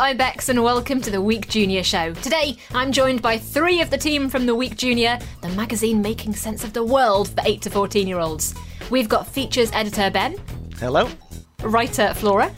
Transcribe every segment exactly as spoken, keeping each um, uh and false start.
I'm Bex and welcome to the Week Junior Show. Today, I'm joined by three of the team from the Week Junior, the magazine making sense of the world for eight to fourteen-year-olds. We've got features editor Ben. Hello. Writer Flora.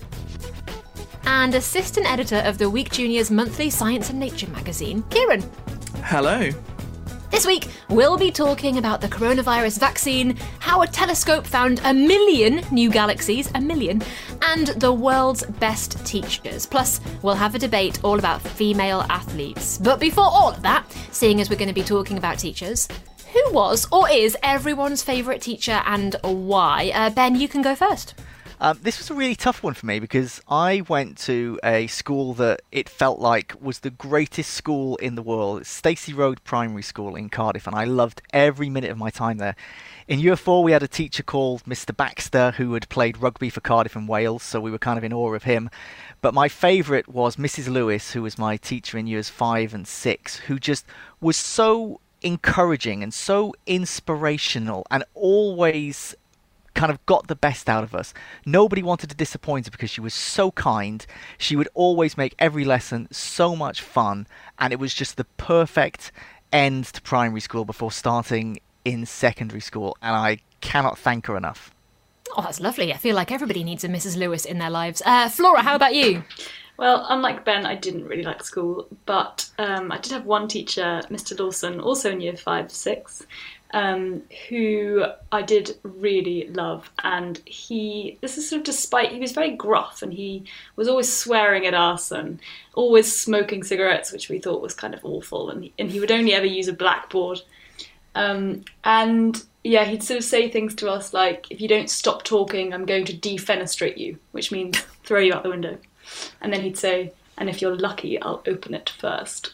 And assistant editor of the Week Junior's monthly Science and Nature magazine, Kieran. Hello. This week, we'll be talking about the coronavirus vaccine, how a telescope found a million new galaxies, a million, and the world's best teachers. Plus, we'll have a debate all about female athletes. But before all of that, seeing as we're going to be talking about teachers, who was or is everyone's favourite teacher and why? Uh, Ben, you can go first. Um, this was a really tough one for me because I went to a school that it felt like was the greatest school in the world. It's Stacey Road Primary School in Cardiff, and I loved every minute of my time there. In year four, we had a teacher called Mister Baxter who had played rugby for Cardiff and Wales, so we were kind of in awe of him. But my favourite was Missus Lewis, who was my teacher in years five and six, who just was so encouraging and so inspirational and always kind of got the best out of us. Nobody wanted to disappoint her because she was so kind. She would always make every lesson so much fun, and it was just the perfect end to primary school before starting in secondary school, and I cannot thank her enough. Oh, that's lovely. I feel like everybody needs a Missus Lewis in their lives. Uh, Flora, how about you? Well, unlike Ben, I didn't really like school, but um, I did have one teacher, Mister Dawson, also in year five, six, um, who I did really love. And he, this is sort of despite, he was very gruff and he was always swearing at us and always smoking cigarettes, which we thought was kind of awful. And, and he would only ever use a blackboard. Um, and yeah, he'd sort of say things to us like, if you don't stop talking, I'm going to defenestrate you, which means throw you out the window. And then he'd say, and if you're lucky, I'll open it first.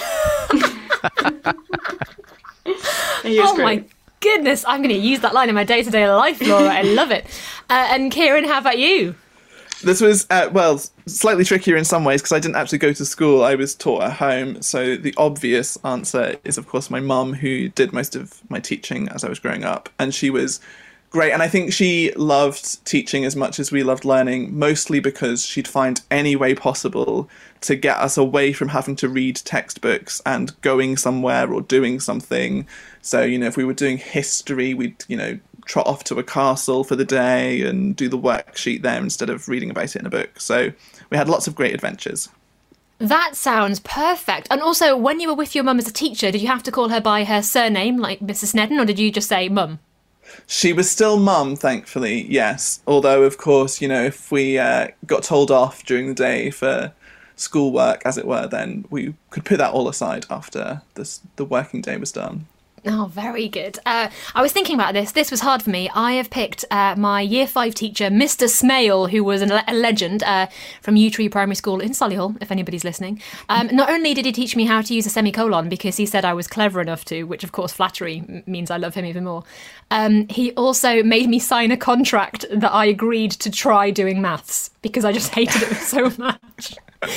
Oh great. My goodness, I'm going to use that line in my day-to-day life, Laura. I love it. Uh, and Kieran, how about you? This was, uh, well, slightly trickier in some ways because I didn't actually go to school. I was taught at home. So the obvious answer is, of course, my mum, who did most of my teaching as I was growing up. And she was great. And I think she loved teaching as much as we loved learning, mostly because she'd find any way possible to get us away from having to read textbooks and going somewhere or doing something. So, you know, if we were doing history, we'd, you know, trot off to a castle for the day and do the worksheet there instead of reading about it in a book. So we had lots of great adventures. That sounds perfect. And also, when you were with your mum as a teacher, did you have to call her by her surname, like Missus Snedden, or did you just say mum? She was still mum, thankfully, yes. Although, of course, you know, if we uh, got told off during the day for schoolwork, as it were, then we could put that all aside after this, the working day was done. Oh, very good. Uh, I was thinking about this. This was hard for me. I have picked uh, my year five teacher, Mister Smale, who was a, a legend uh, from Yew Tree Primary School in Solihull, if anybody's listening. Um, not only did he teach me how to use a semicolon because he said I was clever enough to, which of course flattery m- means I love him even more. Um, he also made me sign a contract that I agreed to try doing maths because I just hated it so much.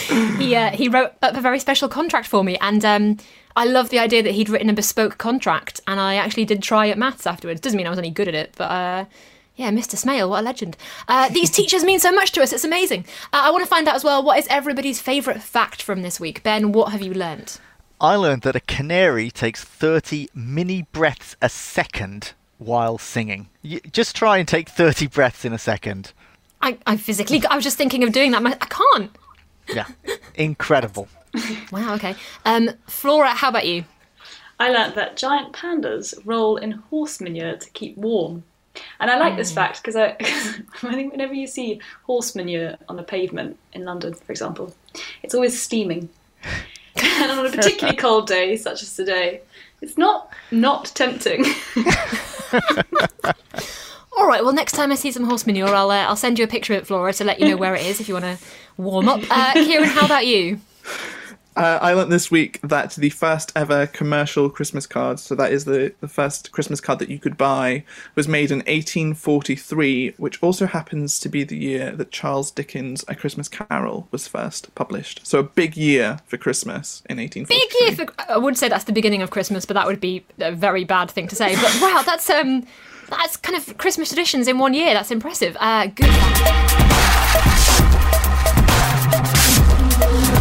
he uh, he wrote up a very special contract for me, and um, I love the idea that he'd written a bespoke contract, and I actually did try at maths afterwards. Doesn't mean I was any good at it, but uh, yeah, Mister Smale, what a legend. Uh, these teachers mean so much to us, it's amazing. Uh, I want to find out as well, what is everybody's favourite fact from this week? Ben, what have you learnt? I learned that a canary takes thirty mini breaths a second while singing. You just try and take thirty breaths in a second. I, I physically, I was just thinking of doing that. I can't. Yeah, incredible. Wow, okay. Um, Flora, how about you? I learnt that giant pandas roll in horse manure to keep warm. And I like mm. this fact because I, I think whenever you see horse manure on a pavement in London, for example, it's always steaming. And on a particularly cold day, such as today, it's not not tempting. All right, well, next time I see some horse manure, I'll uh, I'll send you a picture of it, Flora, to let you know where it is if you want to warm up. Uh, Kieran, how about you? Uh, I learnt this week that the first ever commercial Christmas card, so that is the, the first Christmas card that you could buy, was made in eighteen forty-three, which also happens to be the year that Charles Dickens' A Christmas Carol was first published. So a big year for Christmas in eighteen forty-three. Big year for... I would say that's the beginning of Christmas, but that would be a very bad thing to say. But wow, that's... um. That's kind of Christmas traditions in one year. That's impressive. Uh, good.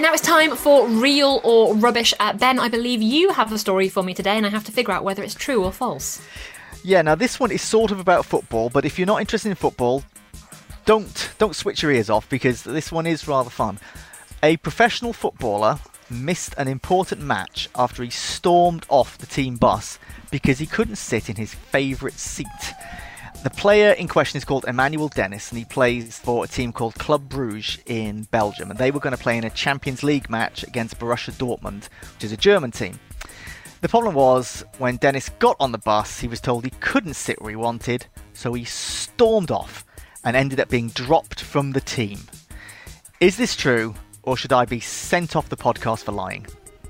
Right, now it's time for Real or Rubbish. Uh, Ben, I believe you have a story for me today, and I have to figure out whether it's true or false. Yeah, now this one is sort of about football, but if you're not interested in football, don't don't switch your ears off, because this one is rather fun. A professional footballer missed an important match after he stormed off the team bus because he couldn't sit in his favourite seat. The player in question is called Emmanuel Dennis, and he plays for a team called Club Brugge in Belgium, and they were going to play in a Champions League match against Borussia Dortmund, which is a German team. The problem was, when Dennis got on the bus, he was told he couldn't sit where he wanted, so he stormed off and ended up being dropped from the team. Is this true, or should I be sent off the podcast for lying?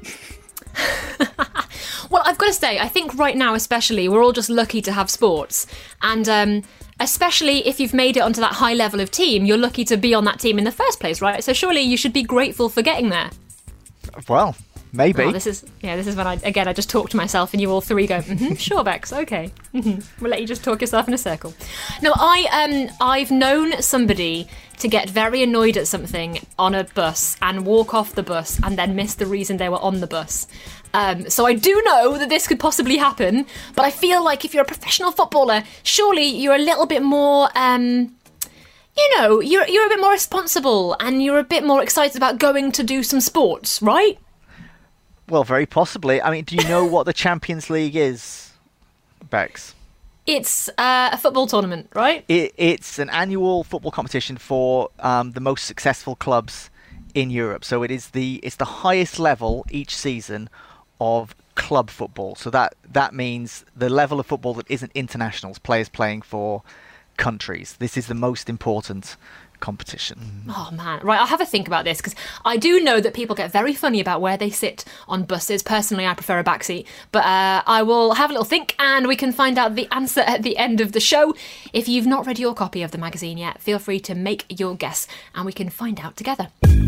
Well, I've got to say, I think right now especially, we're all just lucky to have sports. And um, especially if you've made it onto that high level of team, you're lucky to be on that team in the first place, right? So surely you should be grateful for getting there. Well, maybe. Oh, this is yeah. This is when I again I just talk to myself, and you all three go, mm-hmm, sure, Bex, okay. Mm-hmm. We'll let you just talk yourself in a circle. No, I um I've known somebody to get very annoyed at something on a bus and walk off the bus and then miss the reason they were on the bus. Um, so I do know that this could possibly happen, but I feel like if you're a professional footballer, surely you're a little bit more. Um, You know, you're you're a bit more responsible and you're a bit more excited about going to do some sports, right? Well, very possibly. I mean, do you know what the Champions League is, Bex? It's uh, a football tournament, right? It, it's an annual football competition for um, the most successful clubs in Europe. So it is the it's the highest level each season of club football. So that that means the level of football that isn't internationals, players playing for countries. This is the most important competition. Oh man, right, I'll have a think about this, because I do know that people get very funny about where they sit on buses. Personally, I prefer a backseat, but uh, I will have a little think and we can find out the answer at the end of the show. If you've not read your copy of the magazine yet, feel free to make your guess and we can find out together.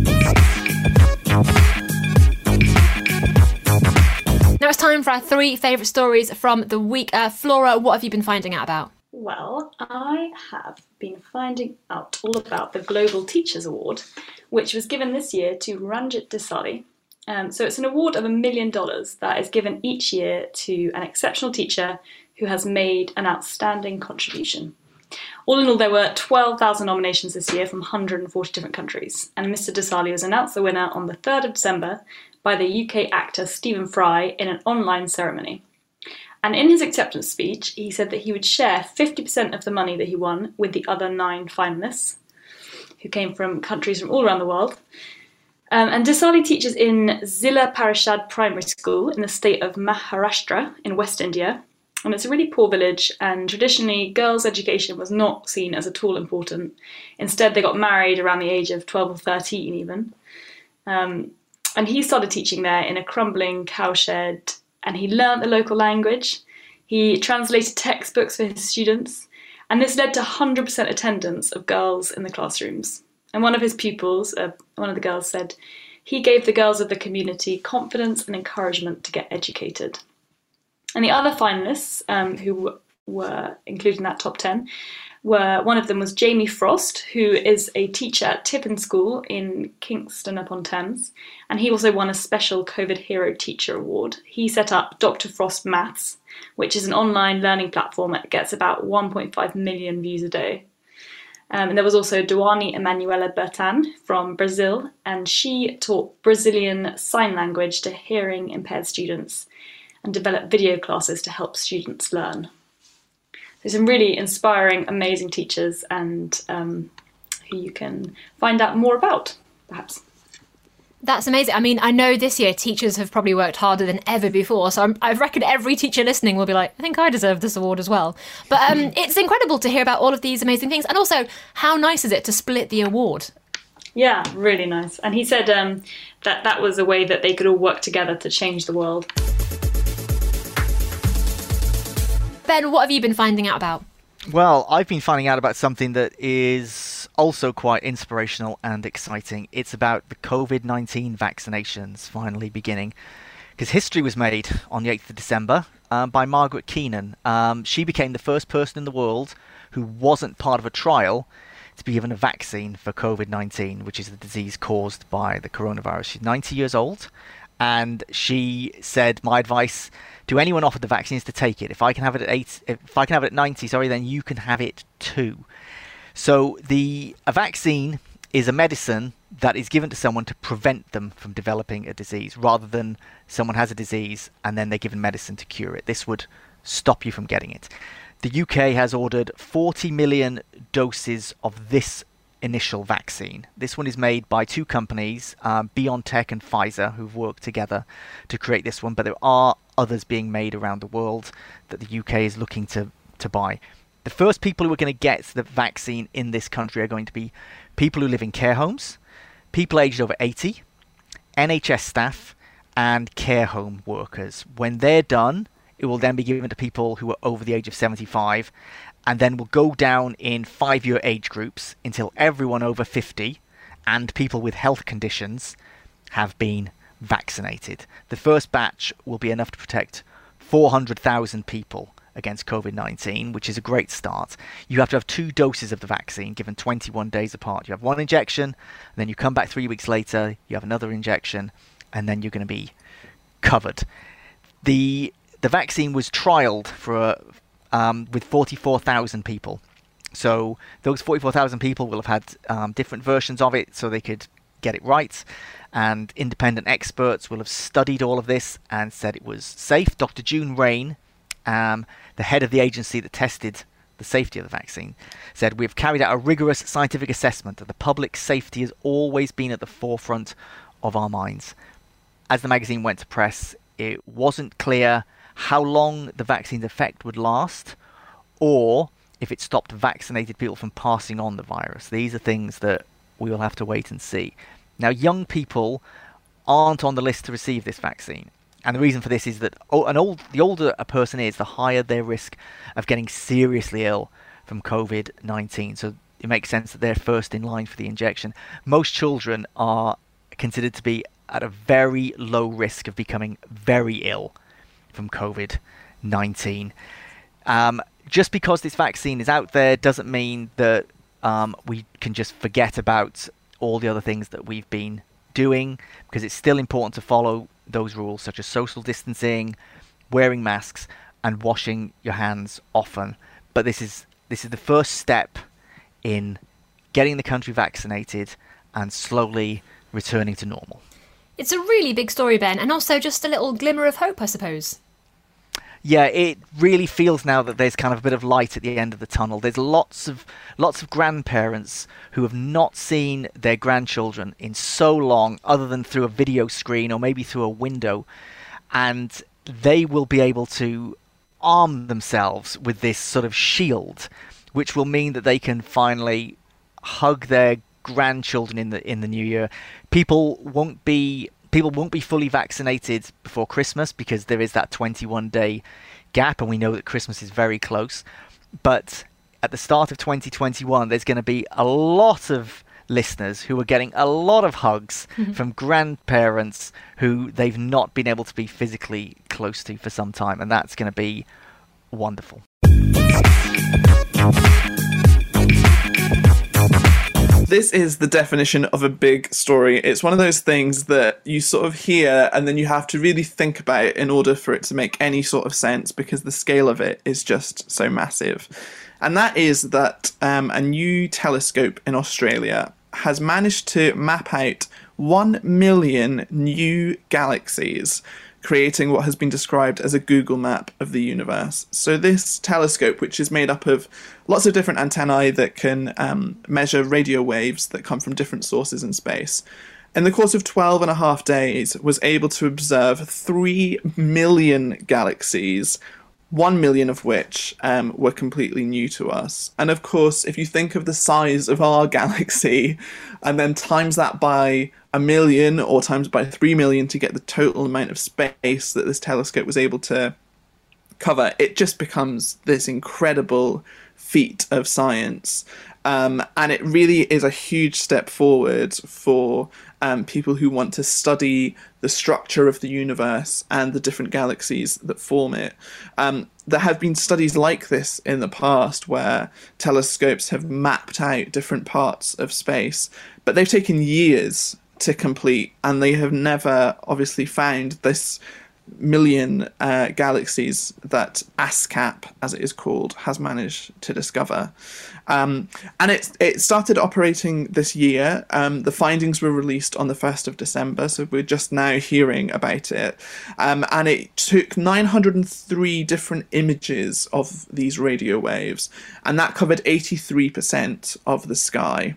Now it's time for our three favourite stories from the week. Uh, Flora, what have you been finding out about? Well, I have been finding out all about the Global Teachers Award, which was given this year to Ranjit Desali. Um, so it's an award of a million dollars that is given each year to an exceptional teacher who has made an outstanding contribution. All in all, there were twelve thousand nominations this year from one hundred forty different countries, and Mister Desali was announced the winner on the third of December by the U K actor Stephen Fry in an online ceremony. And in his acceptance speech, he said that he would share fifty percent of the money that he won with the other nine finalists, who came from countries from all around the world. Um, and Desali teaches in Zilla Parishad Primary School in the state of Maharashtra in West India. And it's a really poor village, and traditionally girls' education was not seen as at all important. Instead, they got married around the age of twelve or thirteen even. Um, and he started teaching there in a crumbling cowshed, and he learnt the local language. He translated textbooks for his students, and this led to one hundred percent attendance of girls in the classrooms. And one of his pupils, uh, one of the girls, said, he gave the girls of the community confidence and encouragement to get educated. And the other finalists, um, who were included in that top ten, were, one of them was Jamie Frost, who is a teacher at Tippin School in Kingston upon Thames, and he also won a special COVID Hero Teacher Award. He set up Doctor Frost Maths, which is an online learning platform that gets about one point five million views a day. Um, and there was also Duane Emanuela Bertan from Brazil, and she taught Brazilian Sign Language to hearing impaired students and developed video classes to help students learn. So some really inspiring, amazing teachers, and um, who you can find out more about, perhaps. That's amazing. I mean, I know this year teachers have probably worked harder than ever before, so I'm, I reckon every teacher listening will be like, I think I deserve this award as well. But um, it's incredible to hear about all of these amazing things, and also, how nice is it to split the award? Yeah, really nice. And he said um, that that was a way that they could all work together to change the world. Ben, what have you been finding out about? Well, I've been finding out about something that is also quite inspirational and exciting. It's about the COVID nineteen vaccinations finally beginning. Because history was made on the eighth of December um, by Margaret Keenan. Um, she became the first person in the world who wasn't part of a trial to be given a vaccine for COVID nineteen, which is the disease caused by the coronavirus. She's ninety years old, and she said, my advice to anyone offered the vaccine is to take it. If I can have it at eight, if I can have it at ninety, sorry, then you can have it too. So the a vaccine is a medicine that is given to someone to prevent them from developing a disease, rather than someone has a disease and then they're given medicine to cure it. This would stop you from getting it. The U K has ordered forty million doses of this initial vaccine. This one is made by two companies, um, BioNTech and Pfizer, who've worked together to create this one, but there are others being made around the world that the U K is looking to, to buy. The first people who are going to get the vaccine in this country are going to be people who live in care homes, people aged over eighty, N H S staff, and care home workers. When they're done, it will then be given to people who are over the age of seventy-five, and then will go down in five-year age groups until everyone over fifty and people with health conditions have been vaccinated. The first batch will be enough to protect four hundred thousand people against COVID nineteen, which is a great start. You have to have two doses of the vaccine given twenty-one days apart. You have one injection, and then you come back three weeks later, you have another injection, and then you're going to be covered. The the vaccine was trialled for um, with forty-four thousand people. So those forty-four thousand people will have had um, different versions of it so they could get it right. And independent experts will have studied all of this and said it was safe. Doctor June Rain, um, the head of the agency that tested the safety of the vaccine, said, "We've carried out a rigorous scientific assessment that the public safety has always been at the forefront of our minds." As the magazine went to press, it wasn't clear how long the vaccine's effect would last, or if it stopped vaccinated people from passing on the virus. These are things that we will have to wait and see. Now, young people aren't on the list to receive this vaccine. And the reason for this is that oh, an old, the older a person is, the higher their risk of getting seriously ill from COVID nineteen. So it makes sense that they're first in line for the injection. Most children are considered to be at a very low risk of becoming very ill from COVID nineteen. Um, just because this vaccine is out there doesn't mean that um, we can just forget about all the other things that we've been doing, because it's still important to follow those rules such as social distancing, wearing masks, and washing your hands often. But this is this is the first step in getting the country vaccinated and slowly returning to normal. It's a really big story, Ben, and also just a little glimmer of hope, I suppose. Yeah, it really feels now that there's kind of a bit of light at the end of the tunnel. There's lots of lots of grandparents who have not seen their grandchildren in so long, other than through a video screen or maybe through a window, and they will be able to arm themselves with this sort of shield, which will mean that they can finally hug their grandchildren in the in the new year. People won't be people won't be fully vaccinated before Christmas because there is that twenty-one day gap, and we know that Christmas is very close. But at the start of twenty twenty-one, there's going to be a lot of listeners who are getting a lot of hugs mm-hmm. from grandparents who they've not been able to be physically close to for some time, and that's going to be wonderful. This is the definition of a big story. It's one of those things that you sort of hear and then you have to really think about it in order for it to make any sort of sense, because the scale of it is just so massive. And that is that um, a new telescope in Australia has managed to map out one million new galaxies, creating what has been described as a Google map of the universe. So this telescope, which is made up of lots of different antennae that can um, measure radio waves that come from different sources in space, in the course of twelve and a half days was able to observe three million galaxies, one million of which um, were completely new to us. And of course, if you think of the size of our galaxy and then times that by a million or times by three million to get the total amount of space that this telescope was able to cover, it just becomes this incredible feat of science. Um, and it really is a huge step forward for um, people who want to study the structure of the universe and the different galaxies that form it. Um, there have been studies like this in the past where telescopes have mapped out different parts of space, but they've taken years to complete, and they have never obviously found this million uh, galaxies that ASCAP, as it is called, has managed to discover. Um, and it, it started operating this year. Um, the findings were released on the first of December, so we're just now hearing about it. Um, and it took nine hundred three different images of these radio waves, and that covered eighty-three percent of the sky.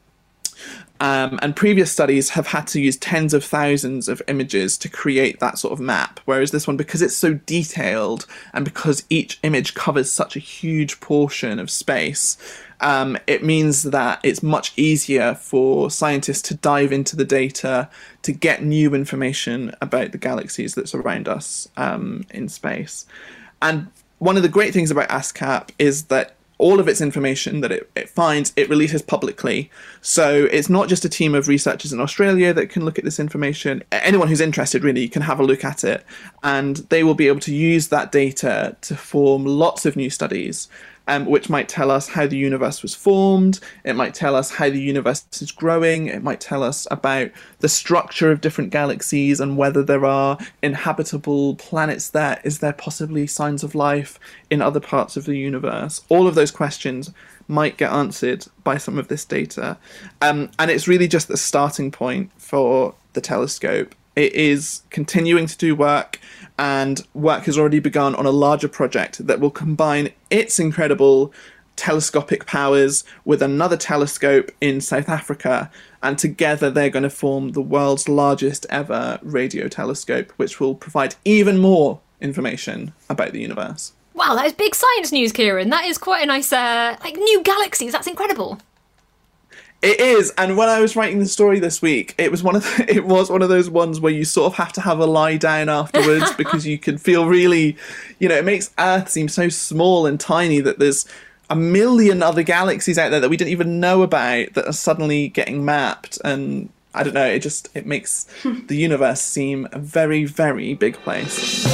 Um, and previous studies have had to use tens of thousands of images to create that sort of map, whereas this one, because it's so detailed and because each image covers such a huge portion of space, um, it means that it's much easier for scientists to dive into the data to get new information about the galaxies that surround us um, in space. And one of the great things about ASCAP is that all of its information that it, it finds, it releases publicly. So it's not just a team of researchers in Australia that can look at this information. Anyone who's interested really can have a look at it, and they will be able to use that data to form lots of new studies, um, which might tell us how the universe was formed. It might tell us how the universe is growing. It might tell us about the structure of different galaxies and whether there are inhabitable planets there. Is there possibly signs of life in other parts of the universe? All of those questions might get answered by some of this data. Um, and it's really just the starting point for the telescope. It is continuing to do work, and work has already begun on a larger project that will combine its incredible telescopic powers with another telescope in South Africa, and together they're going to form the world's largest ever radio telescope, which will provide even more information about the universe. Wow, that is big science news, Kieran. That is quite a nice, uh, like, new galaxies. That's incredible. It is, and when I was writing the story this week, it was one of the, it was one of those ones where you sort of have to have a lie down afterwards because you can feel really, you know, it makes Earth seem so small and tiny that there's a million other galaxies out there that we didn't even know about that are suddenly getting mapped, and I don't know, it just it makes the universe seem a very, very big place.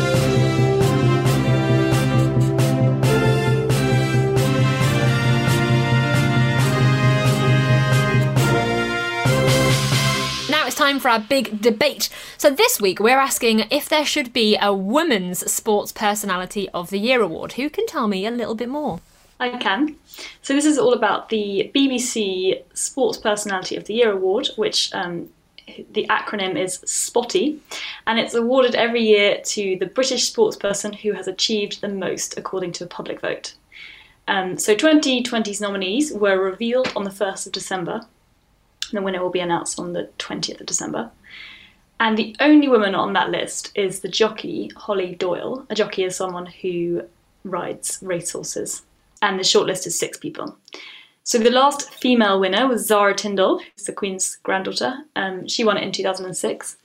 Time for our big debate. So this week we're asking if there should be a Women's Sports Personality of the Year award. Who can tell me a little bit more? I can. So this is all about the B B C Sports Personality of the Year award, which um, the acronym is SPOTY, and it's awarded every year to the British sportsperson who has achieved the most according to a public vote. Um, so twenty twenty's nominees were revealed on the first of December. The winner will be announced on the twentieth of December. And the only woman on that list is the jockey, Holly Doyle. A jockey is someone who rides racehorses. And the shortlist is six people. So the last female winner was Zara Tindall, who's the Queen's granddaughter. Um, she won it in two thousand six.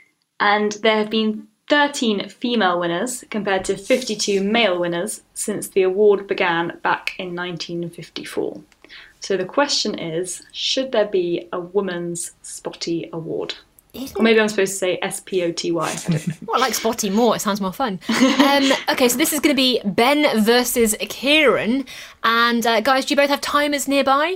And there have been thirteen female winners compared to fifty-two male winners since the award began back in nineteen fifty-four. So the question is, should there be a Women's Spotty Award? Isn't or maybe I'm supposed to say S P O T Y. Well, I like Spotty more. It sounds more fun. Um, okay, so this is going to be Ben versus Kieran. And uh, guys, do you both have timers nearby?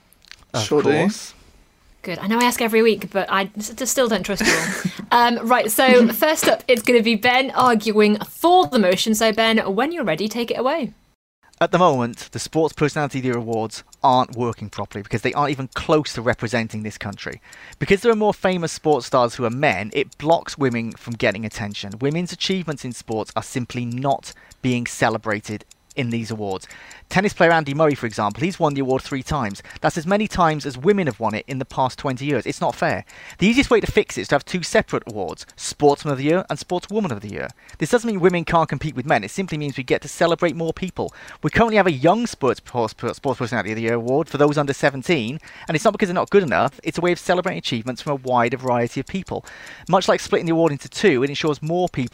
Of sure course. Do. Good. I know I ask every week, but I just still don't trust you all. um, right, so first up, it's going to be Ben arguing for the motion. So Ben, when you're ready, take it away. At the moment, the Sports Personality of the Year awards aren't working properly because they aren't even close to representing this country. Because there are more famous sports stars who are men, it blocks women from getting attention. Women's achievements in sports are simply not being celebrated in these awards. Tennis player Andy Murray, for example, he's won the award three times. That's as many times as women have won it in the past twenty years. It's not fair. The easiest way to fix it is to have two separate awards, Sportsman of the Year and Sportswoman of the Year. This doesn't mean women can't compete with men. It simply means we get to celebrate more people. We currently have a Young Sports, sports Personality of the Year award for those under seventeen, and it's not because they're not good enough. It's a way of celebrating achievements from a wider variety of people. Much like splitting the award into two, it ensures more people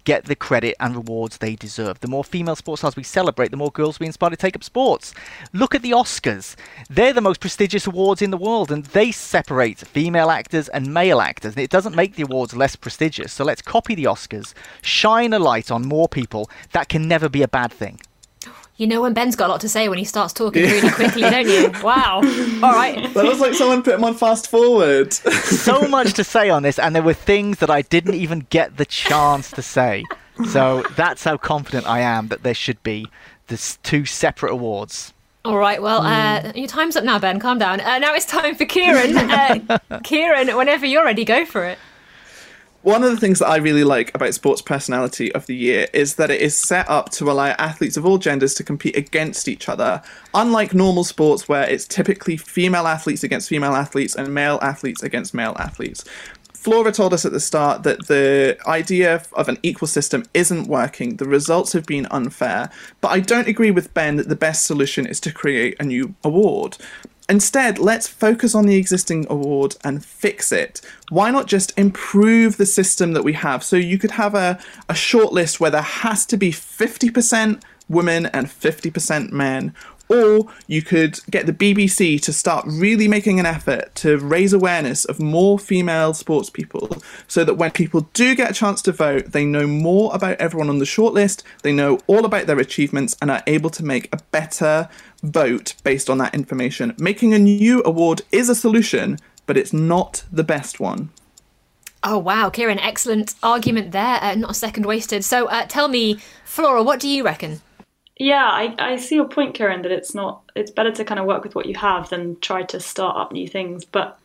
get the credit and rewards they deserve. The more female sports stars we celebrate, the more girls we inspire to take up sports. Look at the Oscars. They're the most prestigious awards in the world, and they separate female actors and male actors. And it doesn't make the awards less prestigious. So let's copy the Oscars, shine a light on more people. That can never be a bad thing. You know when Ben's got a lot to say when he starts talking really quickly, don't you? Wow. All right. That was like someone put him on fast forward. So much to say on this, and there were things that I didn't even get the chance to say. So that's how confident I am that there should be this two separate awards. All right, well, uh, your time's up now, Ben. Calm down. Uh, now it's time for Kieran. Uh, Kieran, whenever you're ready, go for it. One of the things that I really like about Sports Personality of the Year is that it is set up to allow athletes of all genders to compete against each other. Unlike normal sports where it's typically female athletes against female athletes and male athletes against male athletes. Flora told us at the start that the idea of an equal system isn't working. The results have been unfair. But I don't agree with Ben that the best solution is to create a new award. Instead, let's focus on the existing award and fix it. Why not just improve the system that we have? So you could have a, a short list where there has to be fifty percent women and fifty percent men. Or you could get the B B C to start really making an effort to raise awareness of more female sports people so that when people do get a chance to vote, they know more about everyone on the shortlist, they know all about their achievements and are able to make a better vote based on that information. Making a new award is a solution, but it's not the best one. Oh, wow, Kieran, excellent argument there. Uh, not a second wasted. So uh, tell me, Flora, what do you reckon? Yeah, I, I see your point, Kieran, that it's not it's better to kind of work with what you have than try to start up new things. But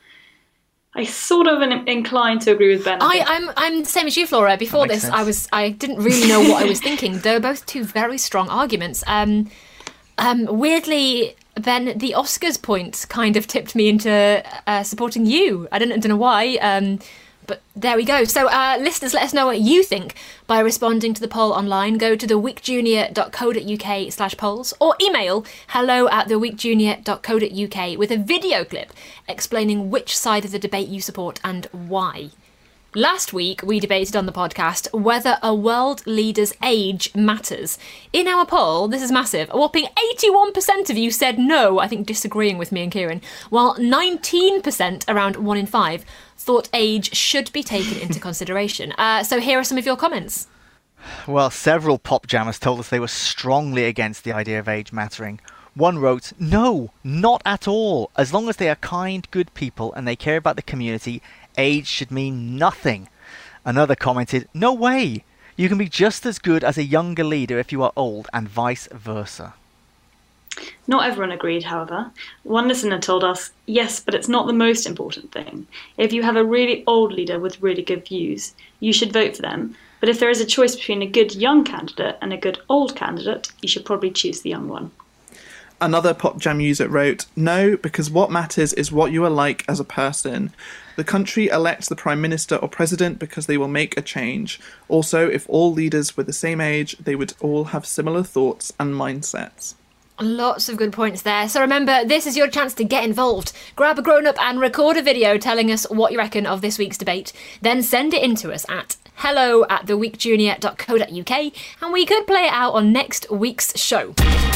I sort of am inclined to agree with Ben. I, I I'm I'm the same as you, Flora. Before this, sense. I was I didn't really know what I was thinking. They were both two very strong arguments. Um, um, weirdly, Ben, the Oscars point kind of tipped me into uh, supporting you. I don't, I don't know why. Um, But there we go. So uh, listeners, let us know what you think by responding to the poll online. Go to theweekjunior.co.uk slash polls or email hello at theweekjunior.co.uk with a video clip explaining which side of the debate you support and why. Last week, we debated on the podcast whether a world leader's age matters. In our poll, this is massive, a whopping eighty-one percent of you said no, I think disagreeing with me and Kieran, while nineteen percent, around one in five, thought age should be taken into consideration. Uh, so here are some of your comments. Well, several pop jammers told us they were strongly against the idea of age mattering. One wrote, no, not at all. As long as they are kind, good people and they care about the community, age should mean nothing. Another commented, no way. You can be just as good as a younger leader if you are old and vice versa. Not everyone agreed, however. One listener told us, yes, but it's not the most important thing. If you have a really old leader with really good views, you should vote for them. But if there is a choice between a good young candidate and a good old candidate, you should probably choose the young one. Another Pop Jam user wrote, no, because what matters is what you are like as a person. The country elects the Prime Minister or President because they will make a change. Also, if all leaders were the same age, they would all have similar thoughts and mindsets. Lots of good points there. So remember, this is your chance to get involved. Grab a grown-up and record a video telling us what you reckon of this week's debate. Then send it in to us at hello at theweekjunior.co.uk and we could play it out on next week's show.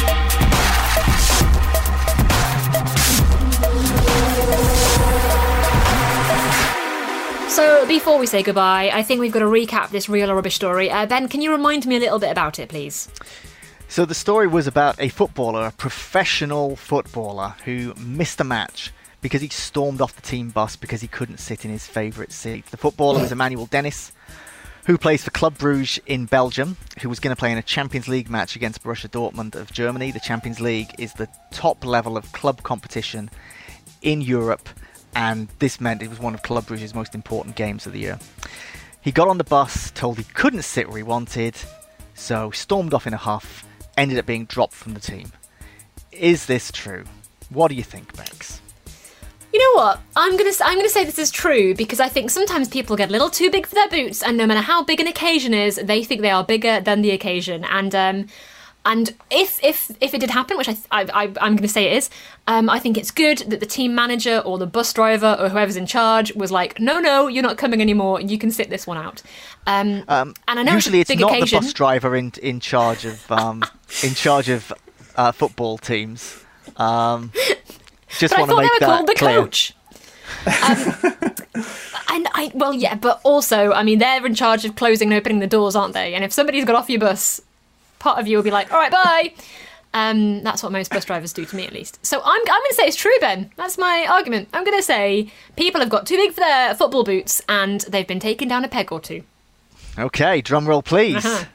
So before we say goodbye, I think we've got to recap this real or rubbish story. Uh, Ben, can you remind me a little bit about it, please? So the story was about a footballer, a professional footballer, who missed a match because he stormed off the team bus because he couldn't sit in his favourite seat. The footballer was Emmanuel Dennis, who plays for Club Brugge in Belgium, who was going to play in a Champions League match against Borussia Dortmund of Germany. The Champions League is the top level of club competition in Europe, and this meant it was one of Club Brugge's most important games of the year. He got on the bus, told he couldn't sit where he wanted, so stormed off in a huff, ended up being dropped from the team. Is this true? What do you think, Bex? You know what? I'm gonna I'm gonna say this is true because I think sometimes people get a little too big for their boots, and no matter how big an occasion is, they think they are bigger than the occasion. And um, and if if if it did happen, which I, I, I I'm going to say it is, um, I think it's good that the team manager or the bus driver or whoever's in charge was like, no, no, you're not coming anymore. You can sit this one out. Um, um, and I know usually it's, a it's big not occasion. the bus driver in in charge of um, in charge of uh, football teams. Um, just but I want to thought make they were that called the clear. coach. um, and I well, yeah, but also, I mean, they're in charge of closing and opening the doors, aren't they? And if somebody's got off your bus, part of you will be like, all right, bye. Um, that's what most bus drivers do, to me at least. So I'm, I'm going to say it's true, Ben. That's my argument. I'm going to say people have got too big for their football boots and they've been taken down a peg or two. Okay, drum roll, please. Uh-huh.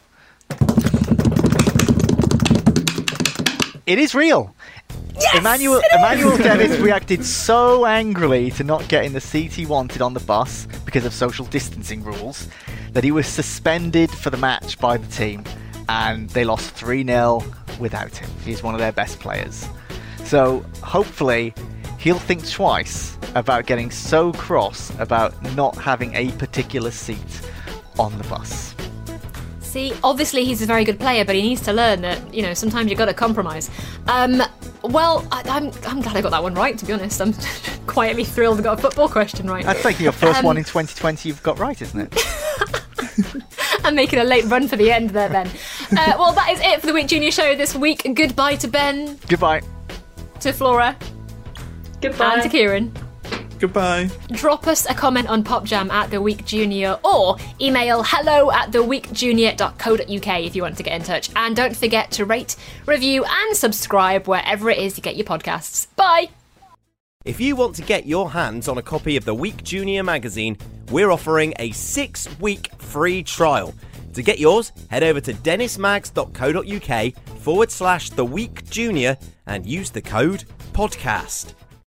It is real. Yes, Emmanuel, it is! Emmanuel Dennis reacted so angrily to not getting the seat he wanted on the bus because of social distancing rules that he was suspended for the match by the team, and they lost three nil without him. He's one of their best players. So hopefully he'll think twice about getting so cross about not having a particular seat on the bus. See, obviously he's a very good player, but he needs to learn that, you know, sometimes you've got to compromise. Um, well, I, I'm I'm glad I got that one right, to be honest. I'm quietly thrilled I got a football question right. That's like your first Um, one in twenty twenty you've got right, isn't it? I'm making a late run for the end there, Ben. Uh, well, that is it for the Week Junior show this week. Goodbye to Ben, Goodbye. to Flora, Goodbye. and to Kieran. Goodbye. Drop us a comment on PopJam at The Week Junior or email hello at the week junior dot co dot uk if you want to get in touch. And don't forget to rate, review and subscribe wherever it is you get your podcasts. Bye! If you want to get your hands on a copy of The Week Junior magazine, we're offering a six-week free trial. To get yours, head over to dennismags dot co dot uk forward slash The Week Junior and use the code podcast.